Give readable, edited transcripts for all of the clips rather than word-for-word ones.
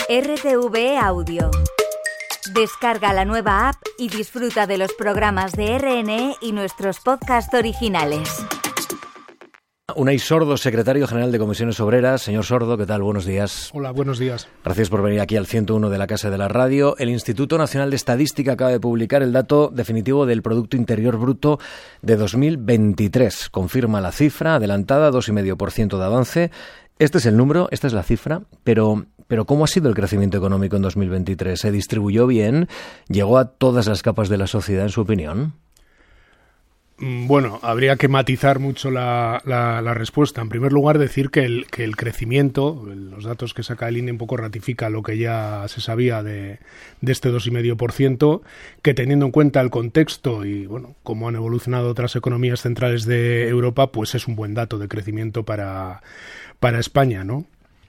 RTV Audio. Descarga la nueva app y disfruta de los programas de RNE y nuestros podcasts originales. Unai Sordo, secretario general de Comisiones Obreras. Señor Sordo, ¿qué tal? Buenos días. Hola, buenos días. Gracias por venir aquí al 101 de la Casa de la Radio. El Instituto Nacional de Estadística acaba de publicar el dato definitivo del Producto Interior Bruto de 2023. Confirma la cifra adelantada, 2,5% de avance. Este es el número, esta es la cifra, pero ¿cómo ha sido el crecimiento económico en 2023? ¿Se distribuyó bien? ¿Llegó a todas las capas de la sociedad, en su opinión? Bueno, habría que matizar mucho la respuesta. En primer lugar, decir que el crecimiento, los datos que saca el INE un poco ratifica lo que ya se sabía de este 2,5%, que teniendo en cuenta el contexto y bueno, cómo han evolucionado otras economías centrales de Europa, pues es un buen dato de crecimiento para España, ¿no?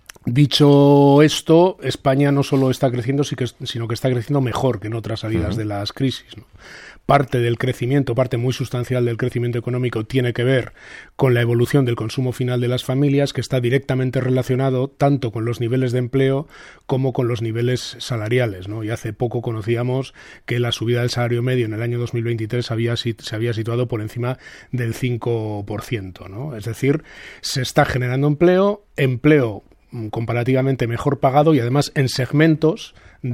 Dicho esto, España no solo está creciendo, sino que está creciendo mejor que en otras salidas de las crisis, ¿no? Parte del crecimiento, parte muy sustancial del crecimiento económico tiene que ver con la evolución del consumo final de las familias, que está directamente relacionado tanto con los niveles de empleo como con los niveles salariales, ¿no? Y hace poco conocíamos que la subida del salario medio en el año 2023 se había situado por encima del 5%, ¿no? Es decir, se está generando empleo comparativamente mejor pagado y además en segmentos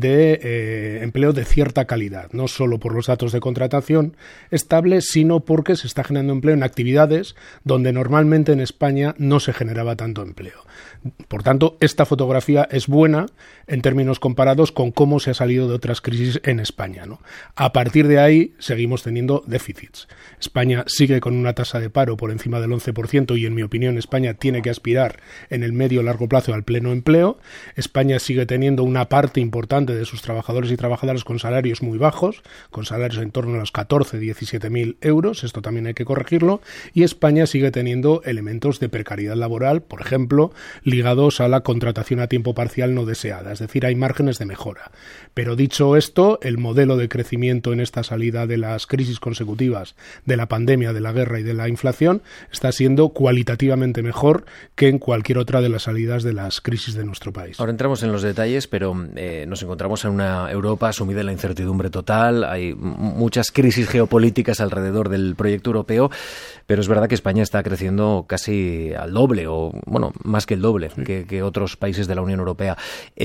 de empleo de cierta calidad, no solo por los datos de contratación estable, sino porque se está generando empleo en actividades donde normalmente en España no se generaba tanto empleo. Por tanto, esta fotografía es buena en términos comparados con cómo se ha salido de otras crisis en España, ¿no? A partir de ahí seguimos teniendo déficits. España sigue con una tasa de paro por encima del 11% y en mi opinión España tiene que aspirar en el medio y largo plazo al pleno empleo. España sigue teniendo una parte importante de sus trabajadores y trabajadoras con salarios muy bajos, con salarios en torno a los 17.000 euros, esto también hay que corregirlo, y España sigue teniendo elementos de precariedad laboral, por ejemplo, ligados a la contratación a tiempo parcial no deseada, es decir, hay márgenes de mejora. Pero dicho esto, el modelo de crecimiento en esta salida de las crisis consecutivas, de la pandemia, de la guerra y de la inflación, está siendo cualitativamente mejor que en cualquier otra de las salidas de las crisis de nuestro país. Ahora entramos en los detalles, pero nos encontramos en una Europa sumida en la incertidumbre total, hay muchas crisis geopolíticas alrededor del proyecto europeo, pero es verdad que España está creciendo casi al doble, o bueno, más que el doble que otros países de la Unión Europea.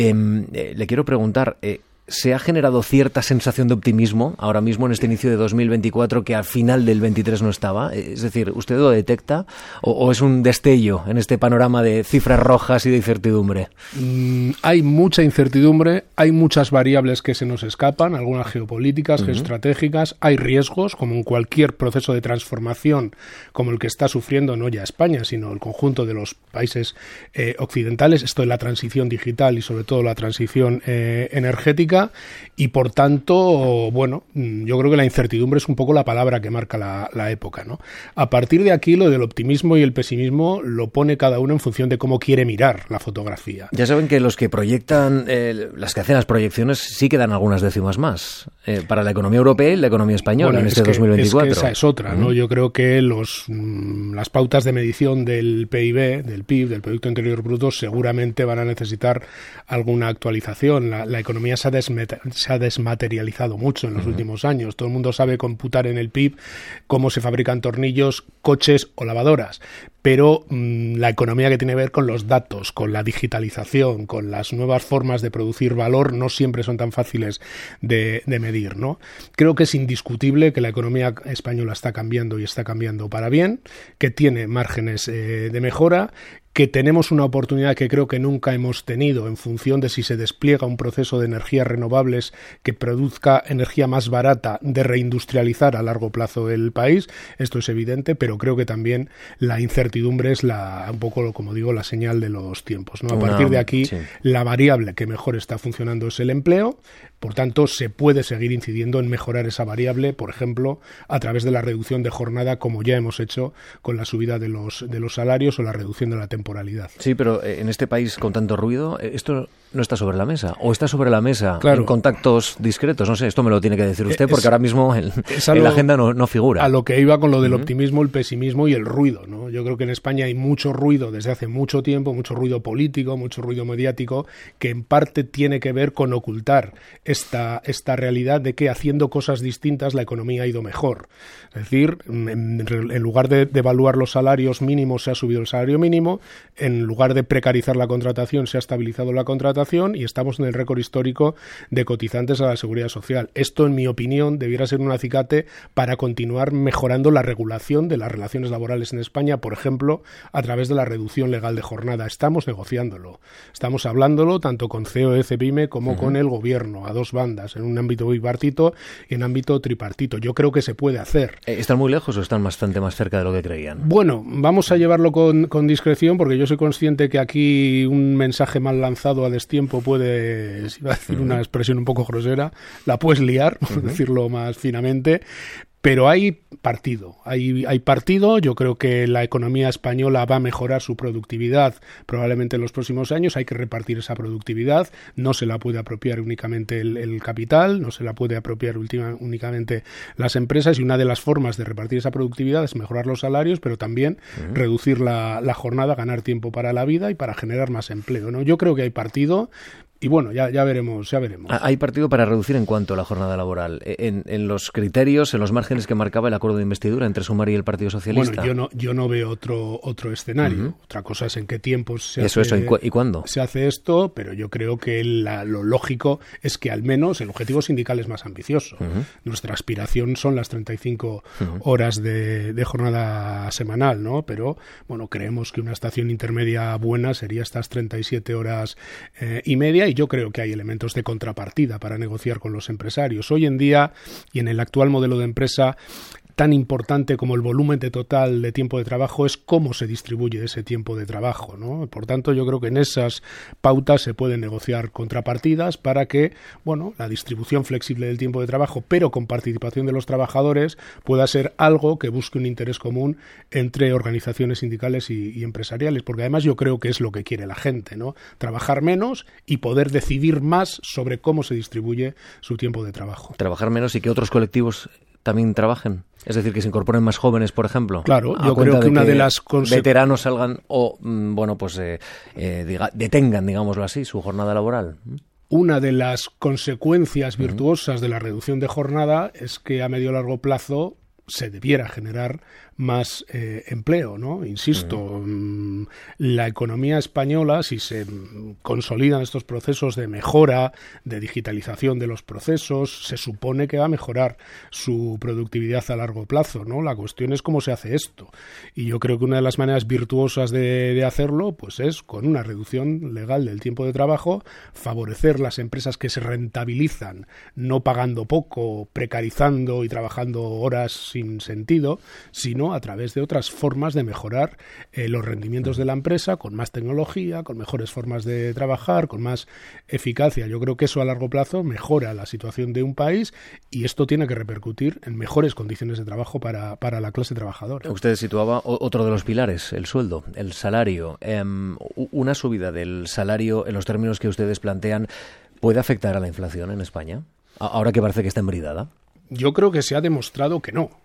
Le quiero preguntar, ¿se ha generado cierta sensación de optimismo ahora mismo en este inicio de 2024 que al final del 23 no estaba? Es decir, ¿usted lo detecta o es un destello en este panorama de cifras rojas y de incertidumbre? Hay mucha incertidumbre, hay muchas variables que se nos escapan, algunas geopolíticas, geoestratégicas, hay riesgos, como en cualquier proceso de transformación como el que está sufriendo no ya España, sino el conjunto de los países occidentales, esto es la transición digital y sobre todo la transición energética. Y por tanto, bueno, yo creo que la incertidumbre es un poco la palabra que marca la época, ¿no? A partir de aquí, lo del optimismo y el pesimismo lo pone cada uno en función de cómo quiere mirar la fotografía. Ya saben que los que proyectan, las que hacen las proyecciones, sí que dan algunas décimas más para la economía europea y la economía española en este 2024. Es que esa es otra, ¿no? Yo creo que las pautas de medición del PIB, del PIB, del Producto Interior Bruto, seguramente van a necesitar alguna actualización. La economía se ha desmaterializado mucho en los últimos años. Todo el mundo sabe computar en el PIB cómo se fabrican tornillos, coches o lavadoras, pero la economía que tiene que ver con los datos, con la digitalización, con las nuevas formas de producir valor, no siempre son tan fáciles de medir, ¿no? Creo que es indiscutible que la economía española está cambiando y está cambiando para bien, que tiene márgenes de mejora, que tenemos una oportunidad que creo que nunca hemos tenido en función de si se despliega un proceso de energías renovables que produzca energía más barata, de reindustrializar a largo plazo el país. Esto es evidente, pero creo que también la incertidumbre es un poco, como digo, la señal de los tiempos, ¿no? A partir de aquí, la variable que mejor está funcionando es el empleo. Por tanto, se puede seguir incidiendo en mejorar esa variable, por ejemplo, a través de la reducción de jornada, como ya hemos hecho con la subida de los salarios o la reducción de la temporalidad. Sí, pero en este país con tanto ruido, ¿esto no está sobre la mesa, o está sobre la mesa claro, en contactos discretos. No sé, esto me lo tiene que decir usted, porque ahora mismo en la agenda no figura. A lo que iba con lo del optimismo, el pesimismo y el ruido, ¿no? Yo creo que en España hay mucho ruido desde hace mucho tiempo, mucho ruido político, mucho ruido mediático, que en parte tiene que ver con ocultar esta realidad de que haciendo cosas distintas la economía ha ido mejor. Es decir, en lugar de evaluar los salarios mínimos, se ha subido el salario mínimo, en lugar de precarizar la contratación, se ha estabilizado la contratación y estamos en el récord histórico de cotizantes a la Seguridad Social. Esto, en mi opinión, debiera ser un acicate para continuar mejorando la regulación de las relaciones laborales en España, por ejemplo, a través de la reducción legal de jornada. Estamos negociándolo, estamos hablándolo tanto con COE, CEPIME como con el Gobierno, a dos bandas, en un ámbito bipartito y en ámbito tripartito. Yo creo que se puede hacer. ¿Están muy lejos o están bastante más cerca de lo que creían? Bueno, vamos a llevarlo con discreción, porque yo soy consciente que aquí un mensaje mal lanzado a destiempo puede, si iba a decir una expresión un poco grosera, la puedes liar, por decirlo más finamente. Pero hay partido, hay partido. Yo creo que la economía española va a mejorar su productividad probablemente en los próximos años. Hay que repartir esa productividad. No se la puede apropiar únicamente el capital, no se la puede apropiar únicamente las empresas, y una de las formas de repartir esa productividad es mejorar los salarios, pero también reducir la jornada, ganar tiempo para la vida y para generar más empleo, ¿no? Yo creo que hay partido. Y bueno, ya veremos. ¿Hay partido para reducir en cuánto la jornada laboral? ¿En los criterios, en los márgenes que marcaba el acuerdo de investidura entre Sumar y el Partido Socialista? Bueno, yo no veo otro escenario. Otra cosa es en qué tiempos se hace. ¿Y cuándo? Se hace esto, pero yo creo que lo lógico es que al menos el objetivo sindical es más ambicioso. Nuestra aspiración son las 35 horas de jornada semanal, ¿no? Pero, bueno, creemos que una estación intermedia buena sería estas 37 horas y media. Y yo creo que hay elementos de contrapartida para negociar con los empresarios. Hoy en día, y en el actual modelo de empresa, tan importante como el volumen total de tiempo de trabajo es cómo se distribuye ese tiempo de trabajo, ¿no? Por tanto, yo creo que en esas pautas se pueden negociar contrapartidas para que, bueno, la distribución flexible del tiempo de trabajo, pero con participación de los trabajadores, pueda ser algo que busque un interés común entre organizaciones sindicales y empresariales, porque además yo creo que es lo que quiere la gente, ¿no? Trabajar menos y poder decidir más sobre cómo se distribuye su tiempo de trabajo. Trabajar menos y que otros colectivos también trabajen. Es decir, que se incorporen más jóvenes, por ejemplo. Claro, yo creo que una de las veteranos salgan o, detengan, digámoslo así, su jornada laboral. Una de las consecuencias virtuosas de la reducción de jornada es que a medio y largo plazo se debiera generar más empleo, ¿no? Insisto, la economía española, si se consolidan estos procesos de mejora, de digitalización de los procesos, se supone que va a mejorar su productividad a largo plazo, ¿no? La cuestión es cómo se hace esto. Y yo creo que una de las maneras virtuosas de hacerlo, pues es con una reducción legal del tiempo de trabajo, favorecer las empresas que se rentabilizan, no pagando poco, precarizando y trabajando horas sin sentido, sino a través de otras formas de mejorar los rendimientos de la empresa, con más tecnología, con mejores formas de trabajar, con más eficacia. Yo creo que eso a largo plazo mejora la situación de un país, y esto tiene que repercutir en mejores condiciones de trabajo para la clase trabajadora. Usted situaba otro de los pilares, el sueldo, el salario. Una subida del salario en los términos que ustedes plantean, ¿puede afectar a la inflación en España? Ahora que parece que está embridada. Yo creo que se ha demostrado que no.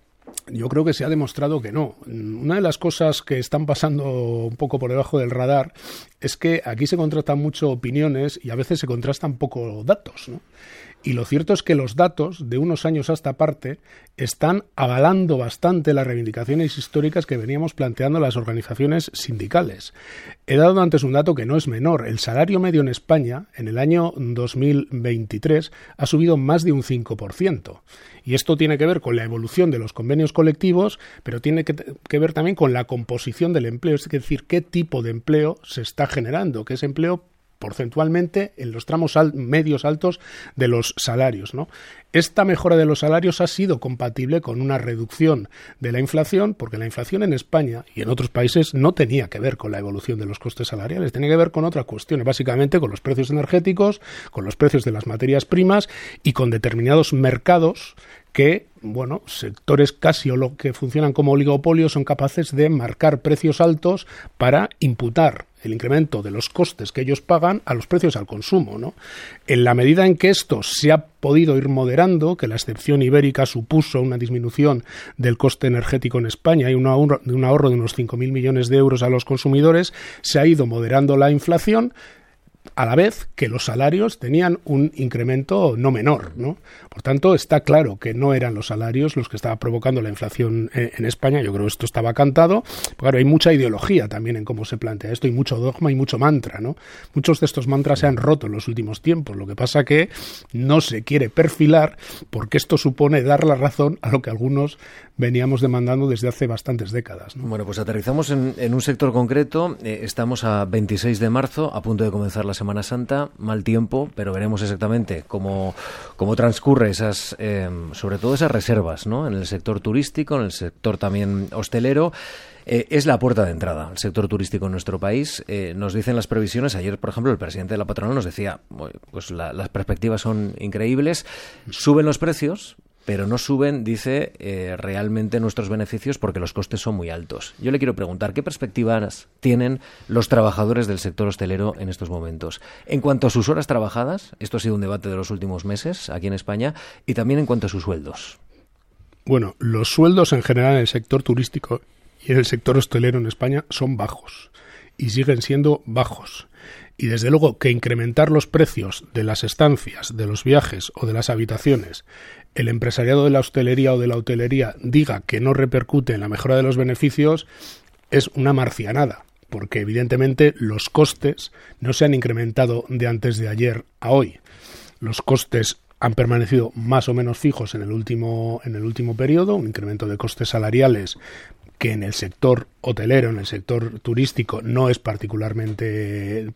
Una de las cosas que están pasando un poco por debajo del radar es que aquí se contrastan mucho opiniones y a veces se contrastan poco datos, ¿no? Y lo cierto es que los datos de unos años a esta parte están avalando bastante las reivindicaciones históricas que veníamos planteando las organizaciones sindicales. He dado antes un dato que no es menor. El salario medio en España en el año 2023 ha subido más de un 5%. Y esto tiene que ver con la evolución de los convenios colectivos, pero tiene que ver también con la composición del empleo, es decir, qué tipo de empleo se está generando, que es empleo porcentualmente en los tramos medios altos de los salarios, ¿no? Esta mejora de los salarios ha sido compatible con una reducción de la inflación, porque la inflación en España y en otros países no tenía que ver con la evolución de los costes salariales, tenía que ver con otras cuestiones, básicamente con los precios energéticos, con los precios de las materias primas y con determinados mercados que, bueno, sectores casi o lo que funcionan como oligopolios son capaces de marcar precios altos para imputar el incremento de los costes que ellos pagan a los precios al consumo, ¿no? En la medida en que esto se ha podido ir moderando, que la excepción ibérica supuso una disminución del coste energético en España y un ahorro de unos 5.000 millones de euros a los consumidores, se ha ido moderando la inflación, a la vez que los salarios tenían un incremento no menor, ¿no? Por tanto, está claro que no eran los salarios los que estaban provocando la inflación en España. Yo creo que esto estaba cantado. Pero claro, hay mucha ideología también en cómo se plantea esto, y mucho dogma y mucho mantra, ¿no? Muchos de estos mantras se han roto en los últimos tiempos. Lo que pasa que no se quiere perfilar porque esto supone dar la razón a lo que algunos veníamos demandando desde hace bastantes décadas, ¿no? Bueno, pues aterrizamos en un sector concreto. Estamos a 26 de marzo, a punto de comenzar la Semana Santa. Mal tiempo, pero veremos exactamente cómo transcurre esas, sobre todo esas reservas, ¿no? En el sector turístico, en el sector también hostelero. Es la puerta de entrada, el sector turístico en nuestro país. Nos dicen las previsiones. Ayer, por ejemplo, el presidente de la patronal nos decía, pues las perspectivas son increíbles. Suben los precios, pero no suben, dice, realmente nuestros beneficios porque los costes son muy altos. Yo le quiero preguntar, ¿qué perspectivas tienen los trabajadores del sector hostelero en estos momentos? En cuanto a sus horas trabajadas, esto ha sido un debate de los últimos meses aquí en España, y también en cuanto a sus sueldos. Bueno, los sueldos en general en el sector turístico y en el sector hostelero en España son bajos y siguen siendo bajos. Y desde luego que incrementar los precios de las estancias, de los viajes o de las habitaciones, el empresariado de la hostelería o de la hotelería diga que no repercute en la mejora de los beneficios, es una marcianada, porque evidentemente los costes no se han incrementado de antes de ayer a hoy. Los costes han permanecido más o menos fijos en el último periodo, un incremento de costes salariales que en el sector hotelero, en el sector turístico, no es particularmente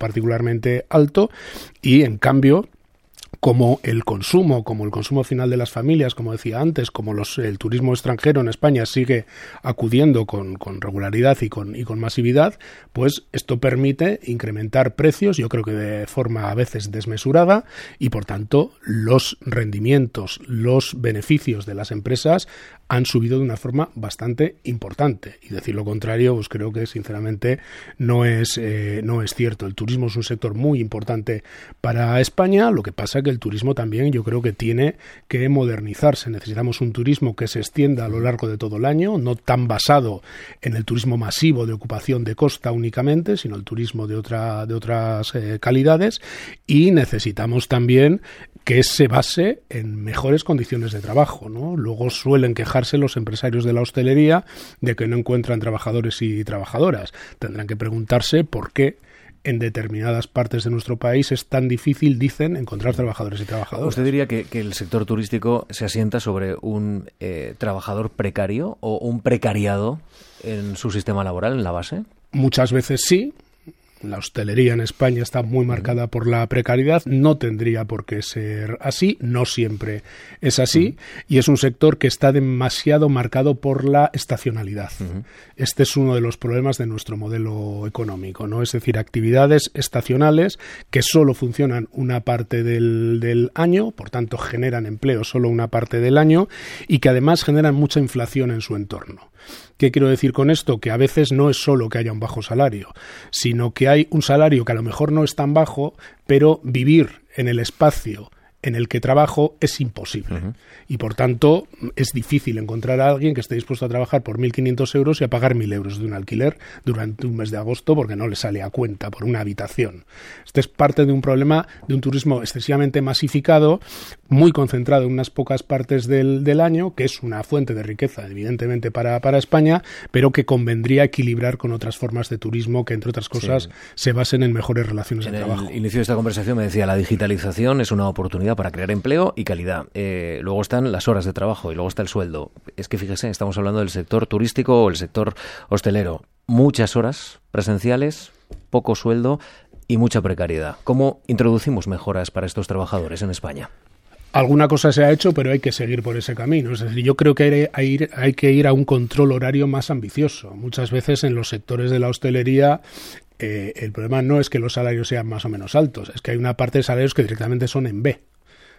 alto, y en cambio, como el consumo final de las familias, como decía antes, como el turismo extranjero en España sigue acudiendo con regularidad y con masividad, pues esto permite incrementar precios, yo creo que de forma a veces desmesurada, y por tanto los rendimientos, los beneficios de las empresas han subido de una forma bastante importante, y decir lo contrario pues creo que sinceramente no es cierto. El turismo es un sector muy importante para España. Lo que pasa que el turismo también yo creo que tiene que modernizarse. Necesitamos un turismo que se extienda a lo largo de todo el año, no tan basado en el turismo masivo de ocupación de costa únicamente, sino el turismo de otras calidades, y necesitamos también que se base en mejores condiciones de trabajo, ¿no? Luego suelen quejarse los empresarios de la hostelería de que no encuentran trabajadores y trabajadoras. Tendrán que preguntarse por qué en determinadas partes de nuestro país es tan difícil, dicen, encontrar trabajadores y trabajadoras. ¿Usted diría que el sector turístico se asienta sobre un trabajador precario o un precariado en su sistema laboral, en la base? Muchas veces sí. La hostelería en España está muy marcada por la precariedad, no tendría por qué ser así, no siempre es así, y es un sector que está demasiado marcado por la estacionalidad. Este es uno de los problemas de nuestro modelo económico, ¿no? Es decir, actividades estacionales que solo funcionan una parte del año, por tanto generan empleo solo una parte del año, y que además generan mucha inflación en su entorno. ¿Qué quiero decir con esto? Que a veces no es solo que haya un bajo salario, sino que hay un salario que a lo mejor no es tan bajo, pero vivir en el espacio en el que trabajo es imposible. Y por tanto es difícil encontrar a alguien que esté dispuesto a trabajar por 1.500 euros y a pagar 1.000 euros de un alquiler durante un mes de agosto porque no le sale a cuenta por una habitación. Este es parte de un problema de un turismo excesivamente masificado, muy concentrado en unas pocas partes del año, que es una fuente de riqueza evidentemente para España, pero que convendría equilibrar con otras formas de turismo que, entre otras cosas, se basen en mejores relaciones de trabajo. En el inicio de esta conversación me decía, la digitalización es una oportunidad para crear empleo y calidad. Luego están las horas de trabajo y luego está el sueldo. Es que fíjese, estamos hablando del sector turístico o el sector hostelero. Muchas horas presenciales, poco sueldo y mucha precariedad. ¿Cómo introducimos mejoras para estos trabajadores en España? Alguna cosa se ha hecho, pero hay que seguir por ese camino. Es decir, yo creo que hay que ir a un control horario más ambicioso. Muchas veces en los sectores de la hostelería el problema no es que los salarios sean más o menos altos, es que hay una parte de salarios que directamente son en B.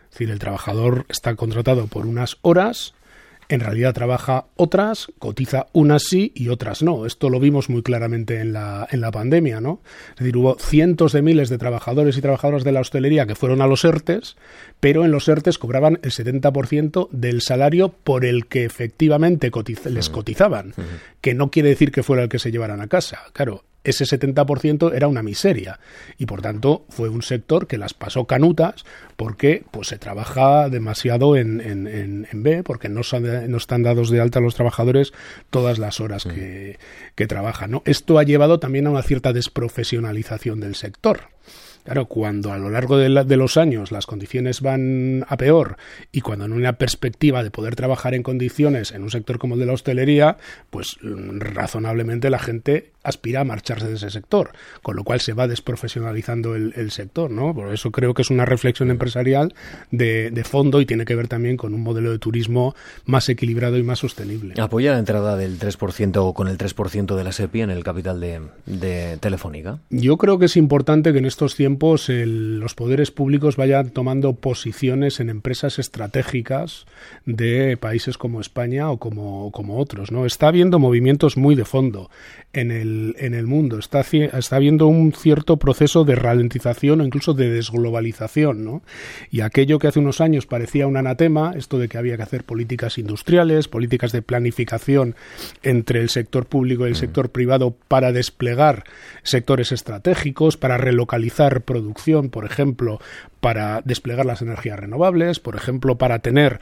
Es decir, el trabajador está contratado por unas horas, en realidad trabaja otras, cotiza unas sí y otras no. Esto lo vimos muy claramente en la pandemia, ¿no? Es decir, hubo cientos de miles de trabajadores y trabajadoras de la hostelería que fueron a los ERTEs, pero en los ERTEs cobraban el 70% del salario por el que efectivamente les cotizaban, que no quiere decir que fuera el que se llevaran a casa. Claro, ese 70% era una miseria y, por tanto, fue un sector que las pasó canutas porque pues se trabaja demasiado en B, porque no están dados de alta los trabajadores todas las horas que trabajan, ¿no? Esto ha llevado también a una cierta desprofesionalización del sector. Claro, cuando a lo largo de los años las condiciones van a peor y cuando en una perspectiva de poder trabajar en condiciones en un sector como el de la hostelería, pues razonablemente la gente aspira a marcharse de ese sector, con lo cual se va desprofesionalizando el sector, ¿no? Por eso creo que es una reflexión empresarial de fondo y tiene que ver también con un modelo de turismo más equilibrado y más sostenible. ¿Apoya la entrada del 3% o con el 3% de la SEPI en el capital de Telefónica? Yo creo que es importante que en estos tiempos los poderes públicos vayan tomando posiciones en empresas estratégicas de países como España o como otros, ¿no? Está habiendo movimientos muy de fondo en el mundo. Está habiendo un cierto proceso de ralentización o incluso de desglobalización, ¿no? Y aquello que hace unos años parecía un anatema, esto de que había que hacer políticas industriales, políticas de planificación entre el sector público y el sector privado para desplegar sectores estratégicos, para relocalizar producción, por ejemplo, para desplegar las energías renovables, por ejemplo, para tener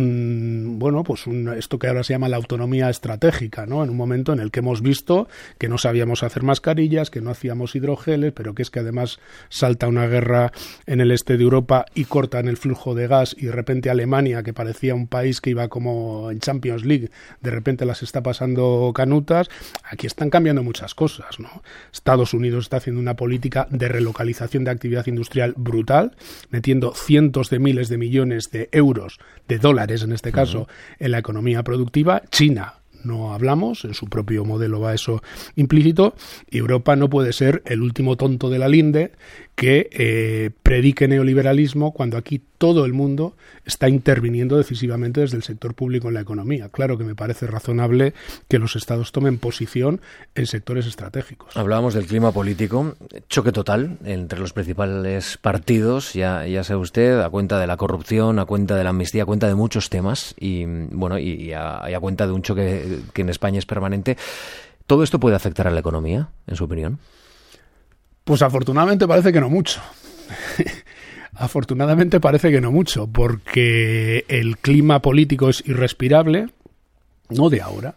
esto que ahora se llama la autonomía estratégica, ¿no? En un momento en el que hemos visto que no sabíamos hacer mascarillas, que no hacíamos hidrogeles, pero que es que además salta una guerra en el este de Europa y cortan el flujo de gas y de repente Alemania, que parecía un país que iba como en Champions League, de repente las está pasando canutas. Aquí están cambiando muchas cosas, ¿no? Estados Unidos está haciendo una política de relocalización de actividad industrial brutal, metiendo cientos de miles de millones de euros, de dólares en este caso, en la economía productiva. China, no hablamos, en su propio modelo va eso implícito, y Europa no puede ser el último tonto de la linde que predique neoliberalismo cuando aquí todo el mundo está interviniendo decisivamente desde el sector público en la economía. Claro que me parece razonable que los estados tomen posición en sectores estratégicos. Hablábamos del clima político, choque total entre los principales partidos, ya sabe usted, a cuenta de la corrupción, a cuenta de la amnistía, a cuenta de muchos temas y a cuenta de un choque que en España es permanente. ¿Todo esto puede afectar a la economía, en su opinión? Pues afortunadamente parece que no mucho. Afortunadamente parece que no mucho, porque el clima político es irrespirable, no de ahora,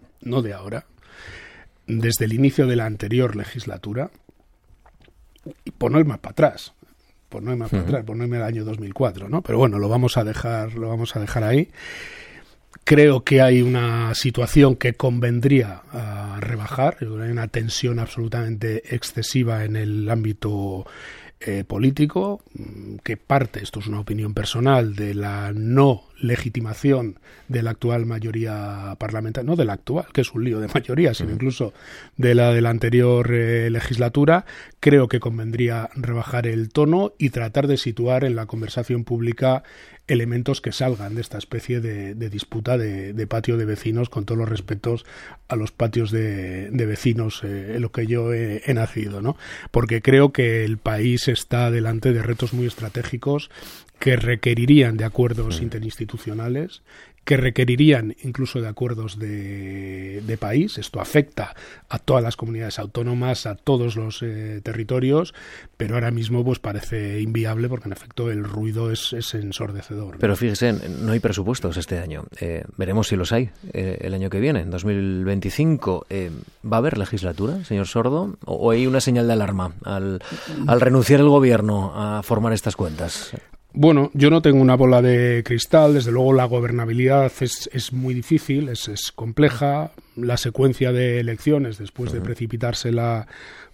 desde el inicio de la anterior legislatura, y por no ir más para atrás, por no irme al año 2004, ¿no? Pero bueno, lo vamos a dejar ahí. Creo que hay una situación que convendría a rebajar, hay una tensión absolutamente excesiva en el ámbito político, que parte, esto es una opinión personal, de la no legitimación de la actual mayoría parlamentaria, no de la actual, que es un lío de mayoría, sino incluso de la anterior legislatura. Creo que convendría rebajar el tono y tratar de situar en la conversación pública elementos que salgan de esta especie de disputa de patio de vecinos, con todos los respetos a los patios de vecinos en los que yo he nacido, ¿no? Porque creo que el país está delante de retos muy estratégicos que requerirían de acuerdos interinstitucionales, que requerirían incluso de acuerdos de país. Esto afecta a todas las comunidades autónomas, a todos los territorios, pero ahora mismo pues parece inviable porque en efecto el ruido es ensordecedor, ¿no? Pero fíjese, no hay presupuestos este año. Veremos si los hay el año que viene, en 2025. ¿Va a haber legislatura, señor Sordo? ¿O hay una señal de alarma al renunciar el gobierno a formar estas cuentas? Bueno, yo no tengo una bola de cristal. Desde luego la gobernabilidad es muy difícil, es compleja. La secuencia de elecciones después de precipitarse la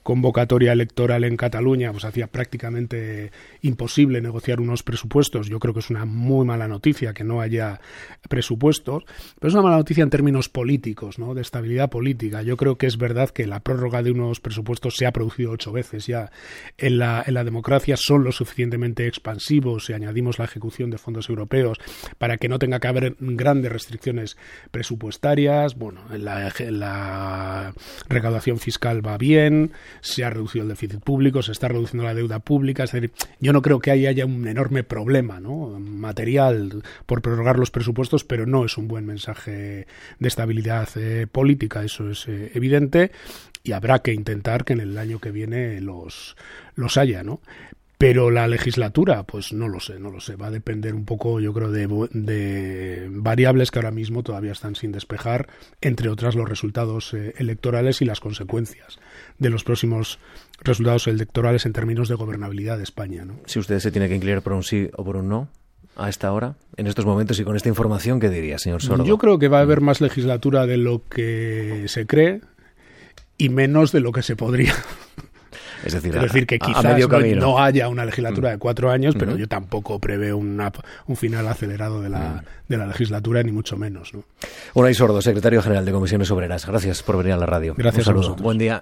convocatoria electoral en Cataluña pues hacía prácticamente imposible negociar unos presupuestos. Yo creo que es una muy mala noticia que no haya presupuestos, pero es una mala noticia en términos políticos, ¿no? De estabilidad política. Yo creo que es verdad que la prórroga de unos presupuestos se ha producido 8 veces ya en la democracia, son lo suficientemente expansivos si añadimos la ejecución de fondos europeos para que no tenga que haber grandes restricciones presupuestarias. Bueno, la recaudación fiscal va bien, se ha reducido el déficit público, se está reduciendo la deuda pública. Es decir, yo no creo que ahí haya un enorme problema, ¿no?, material por prorrogar los presupuestos, pero no es un buen mensaje de estabilidad política, eso es evidente, y habrá que intentar que en el año que viene los haya, ¿no? Pero la legislatura, pues no lo sé. Va a depender un poco, yo creo, de variables que ahora mismo todavía están sin despejar, entre otras los resultados electorales y las consecuencias de los próximos resultados electorales en términos de gobernabilidad de España, ¿no? Si usted se tiene que inclinar por un sí o por un no a esta hora, en estos momentos y con esta información, ¿qué diría, señor Sordo? Yo creo que va a haber más legislatura de lo que se cree y menos de lo que se podría. Es decir, que quizás no haya una legislatura de 4 años, pero yo tampoco preveo un final acelerado de la legislatura, ni mucho menos, ¿no? Unai Sordo, secretario general de Comisiones Obreras. Gracias por venir a la radio. Gracias Un saludo. a vosotros. Buen día.